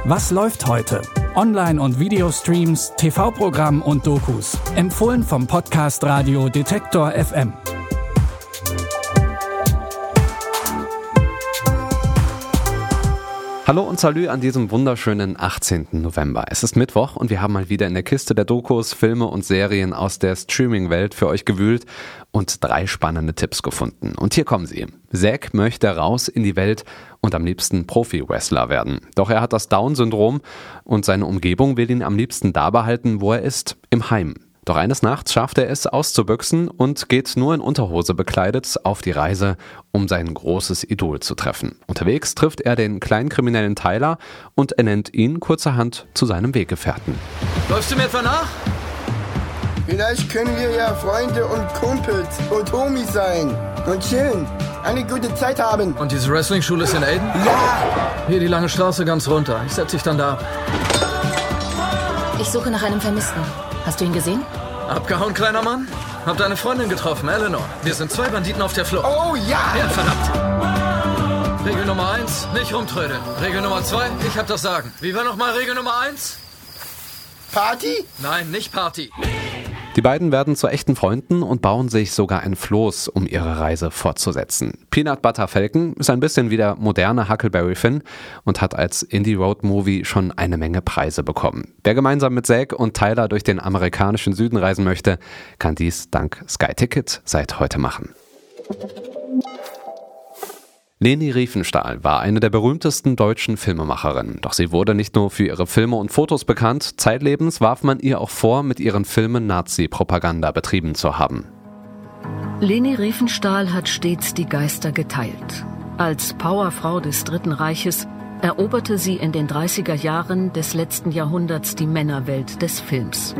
Was läuft heute? Online- und Videostreams, TV-Programm und Dokus. Empfohlen vom Podcast Radio Detektor FM. Hallo und Salü an diesem wunderschönen 18. November. Es ist Mittwoch und wir haben mal wieder in der Kiste der Dokus, Filme und Serien aus der Streaming-Welt für euch gewühlt und 3 spannende Tipps gefunden. Und hier kommen sie. Zack möchte raus in die Welt und am liebsten Profi-Wrestler werden. Doch er hat das Down-Syndrom und seine Umgebung will ihn am liebsten da behalten, wo er ist, im Heim. Doch eines Nachts schafft er es auszubüchsen und geht nur in Unterhose bekleidet auf die Reise, um sein großes Idol zu treffen. Unterwegs trifft er den kleinen Kriminellen Tyler und ernennt ihn kurzerhand zu seinem Weggefährten. Läufst du mir etwa nach? Vielleicht können wir ja Freunde und Kumpels und Homies sein und chillen, eine gute Zeit haben. Und diese Wrestling-Schule ist in Aden? Ja! Hier die lange Straße ganz runter. Ich setze dich dann da ab. Ich suche nach einem Vermissten. Hast du ihn gesehen? Abgehauen, kleiner Mann? Hab deine Freundin getroffen, Eleanor. Wir sind 2 Banditen auf der Flucht. Oh ja! Ja, verdammt. Regel Nummer 1, nicht rumtrödeln. Regel Nummer 2, ich hab das Sagen. Wie war nochmal Regel Nummer 1? Party? Nein, nicht Party. Die beiden werden zu echten Freunden und bauen sich sogar ein Floß, um ihre Reise fortzusetzen. Peanut Butter Falcon ist ein bisschen wie der moderne Huckleberry Finn und hat als Indie-Road-Movie schon eine Menge Preise bekommen. Wer gemeinsam mit Zack und Tyler durch den amerikanischen Süden reisen möchte, kann dies dank Sky Ticket seit heute machen. Leni Riefenstahl war eine der berühmtesten deutschen Filmemacherinnen. Doch sie wurde nicht nur für ihre Filme und Fotos bekannt, zeitlebens warf man ihr auch vor, mit ihren Filmen Nazi-Propaganda betrieben zu haben. Leni Riefenstahl hat stets die Geister geteilt. Als Powerfrau des Dritten Reiches eroberte sie in den 30er Jahren des letzten Jahrhunderts die Männerwelt des Films.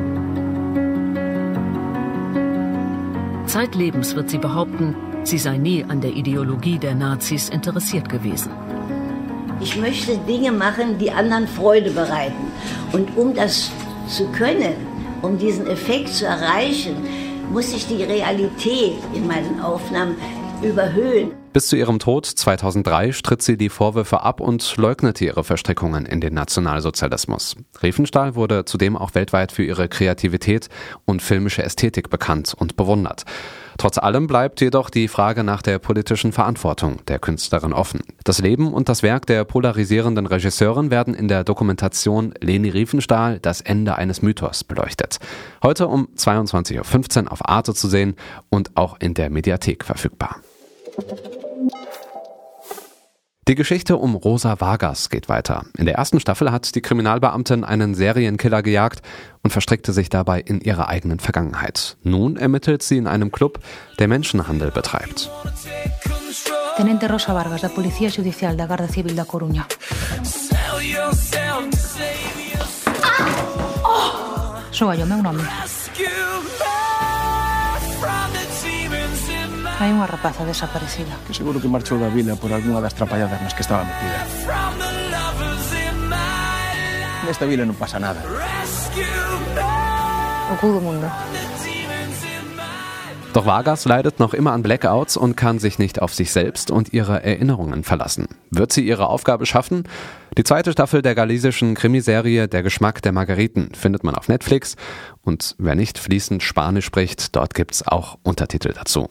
Zeitlebens wird sie behaupten, sie sei nie an der Ideologie der Nazis interessiert gewesen. Ich möchte Dinge machen, die anderen Freude bereiten. Und um das zu können, um diesen Effekt zu erreichen, muss ich die Realität in meinen Aufnahmen überhöhen. Bis zu ihrem Tod 2003 stritt sie die Vorwürfe ab und leugnete ihre Verstrickungen in den Nationalsozialismus. Riefenstahl wurde zudem auch weltweit für ihre Kreativität und filmische Ästhetik bekannt und bewundert. Trotz allem bleibt jedoch die Frage nach der politischen Verantwortung der Künstlerin offen. Das Leben und das Werk der polarisierenden Regisseurin werden in der Dokumentation Leni Riefenstahl, das Ende eines Mythos, beleuchtet. Heute um 22.15 Uhr auf Arte zu sehen und auch in der Mediathek verfügbar. Die Geschichte um Rosa Vargas geht weiter. In der ersten Staffel hat die Kriminalbeamtin einen Serienkiller gejagt und verstrickte sich dabei in ihre eigenen Vergangenheit. Nun ermittelt sie in einem Club, der Menschenhandel betreibt. Tenente Rosa Vargas, da Policía Judicial da Guardia Civil da Coruña. Sou yo, meu nome. Hay unha rapaza desaparecida. Que seguro que marchou da vila por algunha das trapalladas nas que estaba metida. Nesta vila non pasa nada. O cu do mundo. Doch Vargas leidet noch immer an Blackouts und kann sich nicht auf sich selbst und ihre Erinnerungen verlassen. Wird sie ihre Aufgabe schaffen? Die 2. Staffel der galisischen Krimiserie Der Geschmack der Margariten findet man auf Netflix. Und wer nicht fließend Spanisch spricht, dort gibt's auch Untertitel dazu.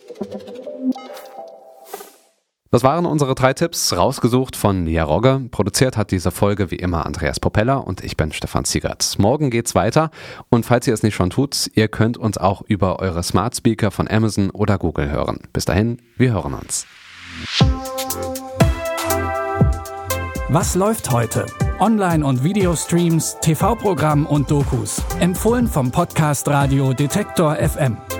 Das waren unsere 3 Tipps, rausgesucht von Nia Rogge. Produziert hat diese Folge wie immer Andreas Propeller und ich bin Stefan Ziegert. Morgen geht's weiter und falls ihr es nicht schon tut, ihr könnt uns auch über eure Smart Speaker von Amazon oder Google hören. Bis dahin, wir hören uns. Was läuft heute? Online- und Videostreams, TV-Programm und Dokus. Empfohlen vom Podcast Radio Detektor FM.